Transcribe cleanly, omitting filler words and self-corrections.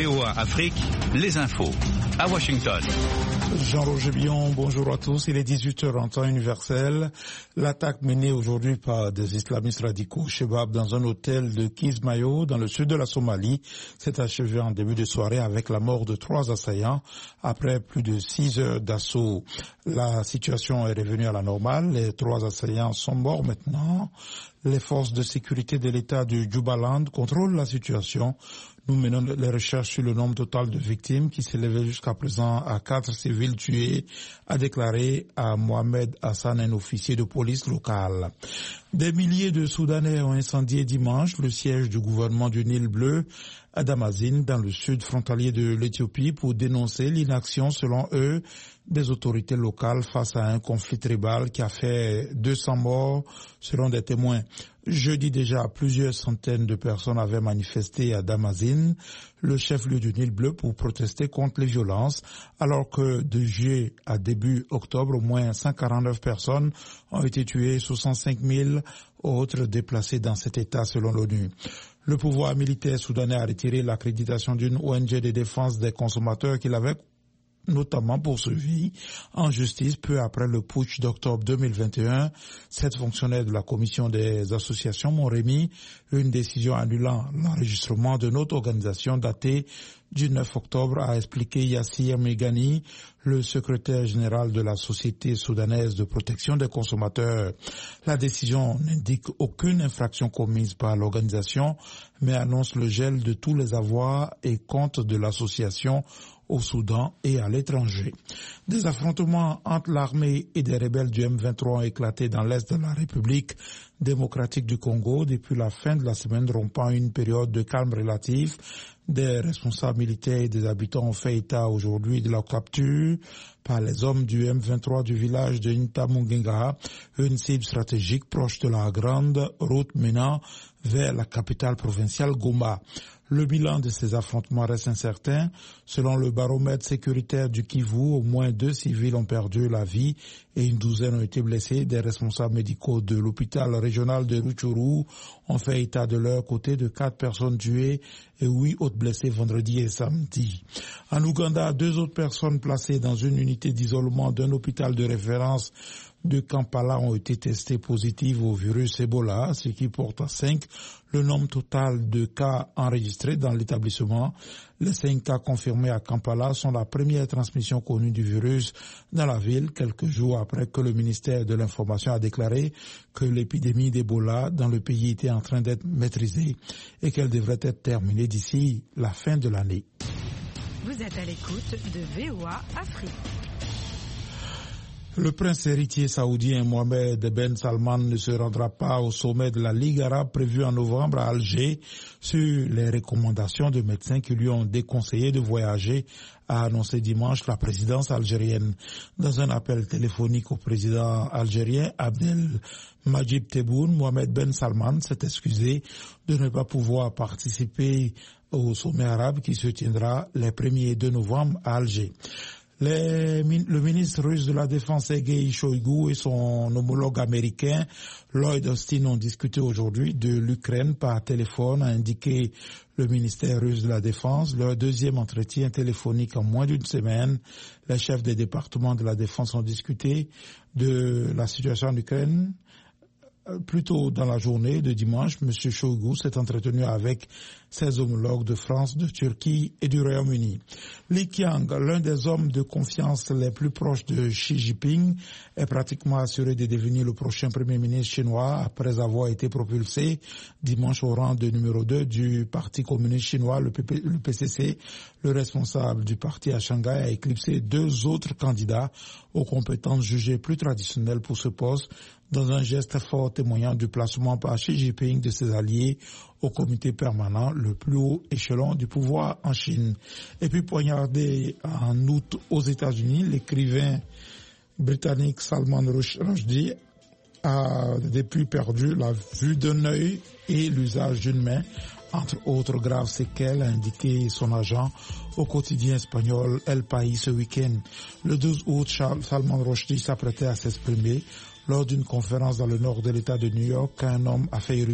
VOA Afrique, les infos. À Washington. Jean-Roger Bion, bonjour à tous. Il est 18h en temps universel. L'attaque menée aujourd'hui par des islamistes radicaux au Chebab dans un hôtel de Kismayo dans le sud de la Somalie s'est achevée en début de soirée avec la mort de 3 assaillants après plus de 6 heures d'assaut. La situation est revenue à la normale. Les 3 assaillants sont morts maintenant. Les forces de sécurité de l'État du Jubaland contrôlent la situation. Nous menons les recherches sur le nombre total de victimes qui s'élevait jusqu'à présent à 4 civils tués, a déclaré à Mohamed Hassan, un officier de police local. Des milliers de Soudanais ont incendié dimanche le siège du gouvernement du Nil Bleu à Damazine, dans le sud frontalier de l'Éthiopie, pour dénoncer l'inaction, selon eux, des autorités locales face à un conflit tribal qui a fait 200 morts, selon des témoins. Jeudi déjà, plusieurs centaines de personnes avaient manifesté à Damazine, le chef-lieu du Nil Bleu, pour protester contre les violences, alors que de juillet à début octobre, au moins 149 personnes ont été tuées, 65 000 autres déplacés dans cet état, selon l'ONU. Le pouvoir militaire soudanais a retiré l'accréditation d'une ONG de défense des consommateurs qu'il avait notamment poursuivi en justice peu après le putsch d'octobre 2021. 7 fonctionnaires de la commission des associations m'ont remis une décision annulant l'enregistrement de notre organisation datée du 9 octobre, a expliqué Yassir Megani, le secrétaire général de la Société soudanaise de protection des consommateurs. La décision n'indique aucune infraction commise par l'organisation, mais annonce le gel de tous les avoirs et comptes de l'association au Soudan et à l'étranger. Des affrontements entre l'armée et des rebelles du M23 ont éclaté dans l'est de la République démocratique du Congo depuis la fin de la semaine, rompant une période de calme relatif. Des responsables militaires et des habitants ont fait état aujourd'hui de leur capture par les hommes du M23 du village de Ntamungenga, une cible stratégique proche de la grande route menant vers la capitale provinciale Goma. Le bilan de ces affrontements reste incertain. Selon le baromètre sécuritaire du Kivu, au moins 2 civils ont perdu la vie et une douzaine ont été blessés. Des responsables médicaux de l'hôpital régional de Rutshuru ont fait état de leur côté de 4 personnes tuées et 8 autres blessés vendredi et samedi. En Ouganda, 2 autres personnes placées dans une unité d'isolement d'un hôpital de référence de Kampala ont été testées positives au virus Ebola, ce qui porte à 5 le nombre total de cas enregistrés dans l'établissement. Les 5 cas confirmés à Kampala sont la première transmission connue du virus dans la ville, quelques jours après que le ministère de l'Information a déclaré que l'épidémie d'Ebola dans le pays était en train d'être maîtrisée et qu'elle devrait être terminée d'ici la fin de l'année. Vous êtes à l'écoute de VOA Afrique. Le prince héritier saoudien Mohamed Ben Salman ne se rendra pas au sommet de la Ligue arabe prévu en novembre à Alger sur les recommandations de médecins qui lui ont déconseillé de voyager, a annoncé dimanche la présidence algérienne. Dans un appel téléphonique au président algérien Abdelmajid Tebboune, Mohamed Ben Salman s'est excusé de ne pas pouvoir participer au sommet arabe qui se tiendra les 1er et 2 novembre à Alger. Le ministre russe de la Défense Sergei Shoigu et son homologue américain Lloyd Austin ont discuté aujourd'hui de l'Ukraine par téléphone, a indiqué le ministère russe de la Défense. Leur deuxième entretien téléphonique en moins d'une semaine. Les chefs des départements de la Défense ont discuté de la situation en Ukraine. Plus tôt dans la journée de dimanche, M. Shoigu s'est entretenu avec ses homologues de France, de Turquie et du Royaume-Uni. Li Qiang, l'un des hommes de confiance les plus proches de Xi Jinping, est pratiquement assuré de devenir le prochain Premier ministre chinois après avoir été propulsé dimanche au rang de numéro 2 du Parti communiste chinois, le PCC. Le responsable du parti à Shanghai a éclipsé 2 autres candidats aux compétences jugées plus traditionnelles pour ce poste, dans un geste fort témoignant du placement par Xi Jinping de ses alliés au comité permanent, le plus haut échelon du pouvoir en Chine. Et puis poignardé en août aux États-Unis, l'écrivain britannique Salman Rushdie a depuis perdu la vue d'un œil et l'usage d'une main, entre autres graves séquelles, a indiqué son agent au quotidien espagnol El País ce week-end. Le 12 août, Salman Rushdie s'apprêtait à s'exprimer lors d'une conférence dans le nord de l'État de New York, qu'un homme a fait